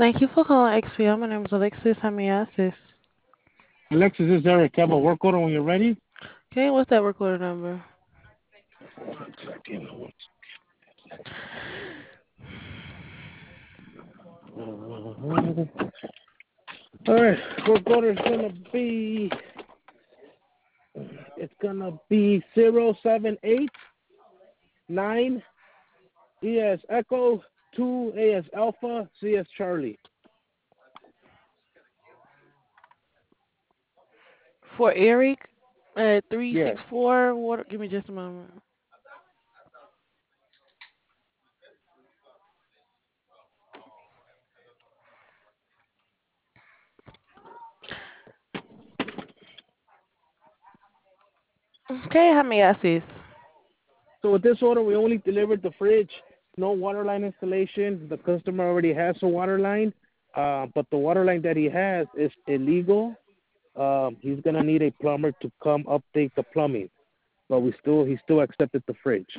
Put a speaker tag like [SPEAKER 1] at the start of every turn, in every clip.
[SPEAKER 1] Thank you for calling XPO. My name is Alexis. How may I assist?
[SPEAKER 2] Alexis, is there a have a work order when you're ready?
[SPEAKER 1] Okay, what's that recorder number?
[SPEAKER 2] One second. All right, work order is gonna be 0789 E as Echo, 2 A as Alpha, C as Charlie.
[SPEAKER 1] For Eric at
[SPEAKER 2] Yes.
[SPEAKER 1] 364 Water. Give me just a moment. Okay, how may I assist?
[SPEAKER 2] So with this order, we only delivered the fridge, no water line installation. The customer already has a water line, but the water line that he has is illegal. He's gonna need a plumber to come update the plumbing, but he still accepted the fridge.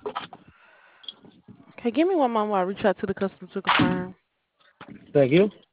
[SPEAKER 1] Okay, give me one moment while I reach out to the customer to confirm.
[SPEAKER 2] Thank you.